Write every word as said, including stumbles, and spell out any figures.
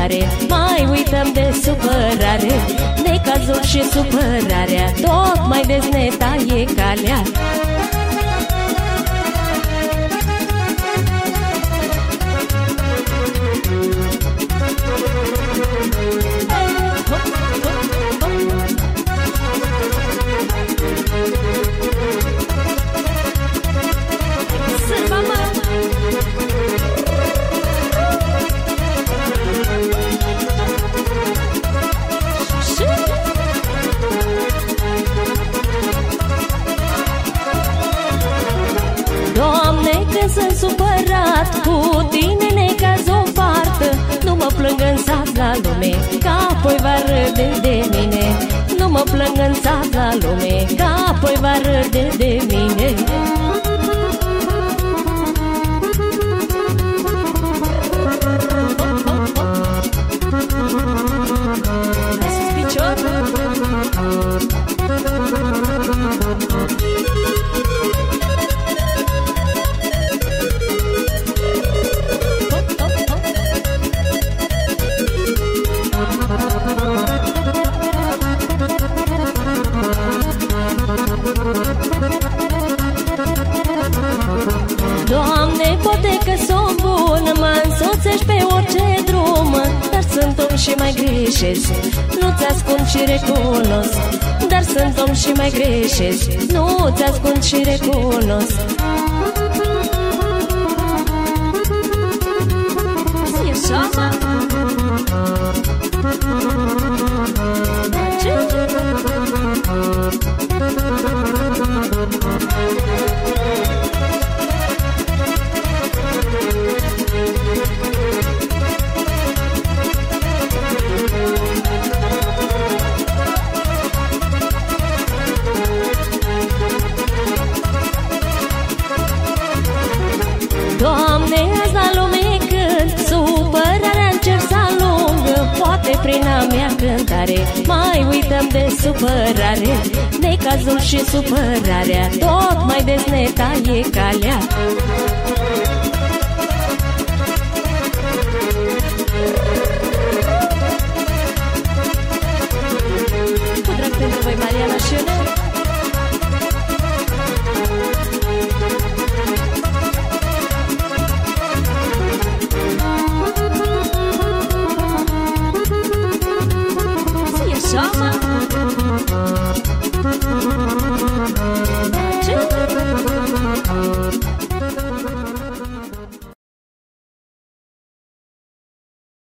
cântare, mai uităm de supărare, necazul și supărarea, tot mai des ne taie calea. Sunt supărat, cu tine necaz o poartă, nu mă plâng în sat la lume, că apoi va râde de mine. Nu mă plâng în sat la lume, că apoi va râde de mine. Doamne, poate că sunt bun, mă însoțești pe orice drum, dar sunt om și mai greșesc, nu-ți ascund și recunosc. Dar sunt om și mai greșesc, nu-ți ascund și recunosc. E așa, mă? Doamne, azi la lume cânt, supărarea încerc să alungă, poate prin a mea cântare mai uităm de supărare, necazul și supărarea, tot mai des ne taie calea. Cu drag pentru voi, Mariana Șenel. Sama